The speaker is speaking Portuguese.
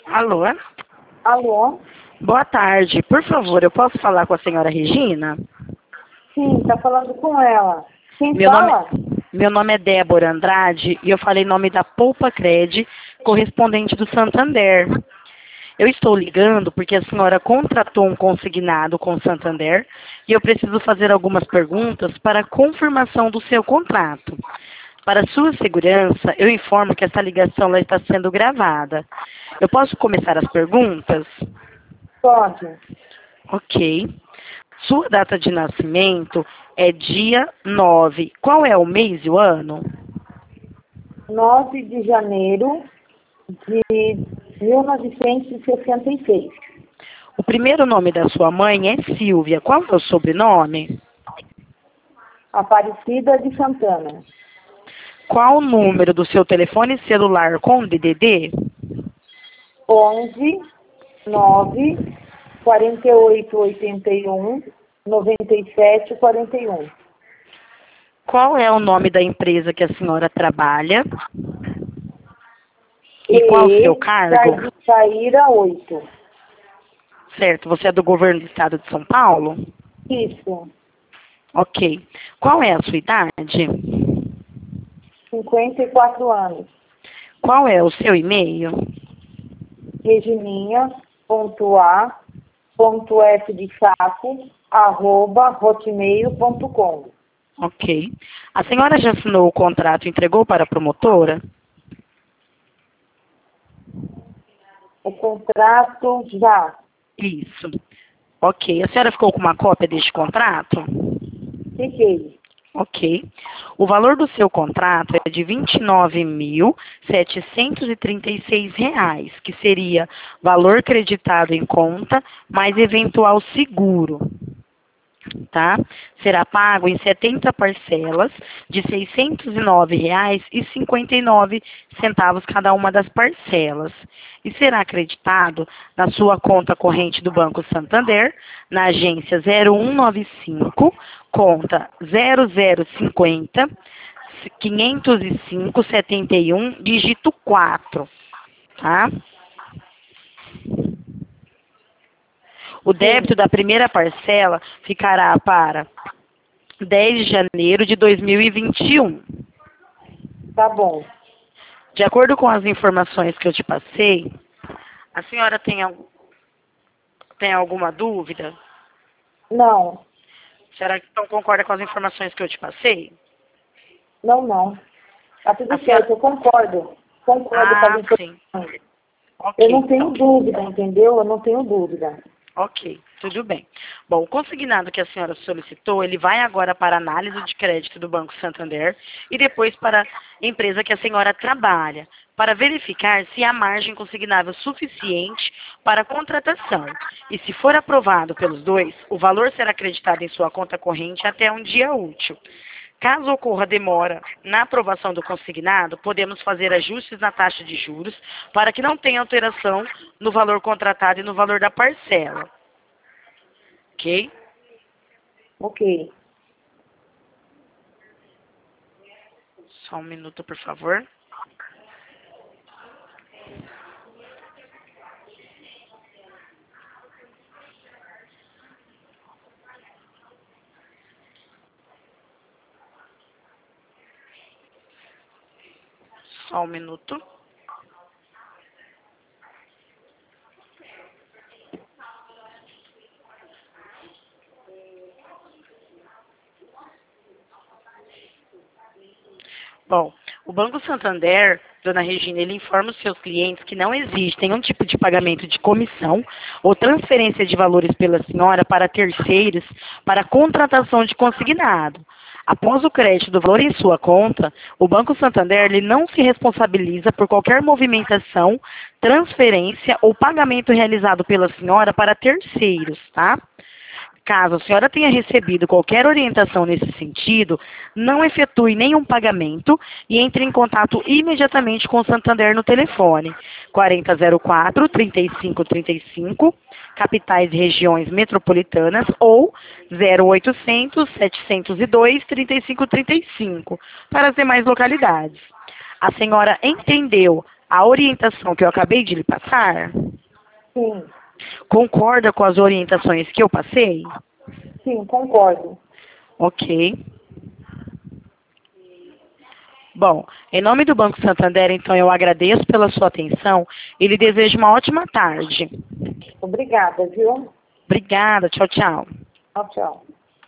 Alô? Alô? Boa tarde. Por favor, eu posso falar com a senhora Regina? Sim, tá falando com ela. Quem Meu nome, fala? meu nome é Débora Andrade e eu falei em nome da Poupa Cred, correspondente do Santander. Eu estou ligando porque a senhora contratou um consignado com o Santander e eu preciso fazer algumas perguntas para confirmação do seu contrato. Para sua segurança, eu informo que essa ligação ela está sendo gravada. Eu posso começar as perguntas? Pode. Ok. Sua data de nascimento é dia 9. Qual é o mês e o ano? 9 de janeiro de 1966. O primeiro nome da sua mãe é Silvia. Qual é o sobrenome? Aparecida de Santana. Qual o número do seu telefone celular com DDD? 11 9 48 81 97 41. Qual é o nome da empresa que a senhora trabalha? E qual o seu cargo? Saíra 8. Certo, você é do governo do estado de São Paulo? Isso. Ok. Qual é a sua idade? 54 anos. Qual é o seu e-mail? Regininha.a.f de saco, @hotmail.com. Ok. A senhora já assinou o contrato e entregou para a promotora? O contrato já. Isso. Ok. A senhora ficou com uma cópia deste contrato? Fiquei. Ok. O valor do seu contrato é de R$ 29.736, que seria valor creditado em conta, mais eventual seguro. Tá? Será pago em 70 parcelas de R$ 609,59 cada uma das parcelas. E será acreditado na sua conta corrente do Banco Santander, na agência 0195, conta 0050 505 71, dígito 4. Tá? O débito da primeira parcela ficará para 10 de janeiro de 2021. Tá bom. De acordo com as informações que eu te passei, a senhora tem alguma dúvida? Não. A senhora então concorda com as informações que eu te passei? Não. Tá tudo A certo, senhora... eu concordo. Concordo com as Sim. informações. Eu Ok, não tenho então. dúvida, entendeu? Eu não tenho dúvida. Ok, tudo bem. Bom, o consignado que a senhora solicitou, ele vai agora para a análise de crédito do Banco Santander e depois para a empresa que a senhora trabalha, para verificar se há margem consignável suficiente para a contratação. E se for aprovado pelos dois, o valor será acreditado em sua conta corrente até um dia útil. Caso ocorra demora na aprovação do consignado, podemos fazer ajustes na taxa de juros para que não tenha alteração no valor contratado e no valor da parcela. Ok? Ok. Só um minuto, por favor. Só um minuto. Bom, o Banco Santander, dona Regina, ele informa os seus clientes que não existe nenhum tipo de pagamento de comissão ou transferência de valores pela senhora para terceiros para a contratação de consignado. Após o crédito do valor em sua conta, o Banco Santander ele não se responsabiliza por qualquer movimentação, transferência ou pagamento realizado pela senhora para terceiros, tá? Caso a senhora tenha recebido qualquer orientação nesse sentido, não efetue nenhum pagamento e entre em contato imediatamente com o Santander no telefone 4004-3535, capitais e regiões metropolitanas, ou 0800-702-3535, para as demais localidades. A senhora entendeu a orientação que eu acabei de lhe passar? Sim, Concorda com as orientações que eu passei? sim, concordo. Ok. Bom, em nome do Banco Santander, então, eu agradeço pela sua atenção e lhe desejo uma ótima tarde. Obrigada, viu? Obrigada. Tchau, tchau. Tchau, tchau.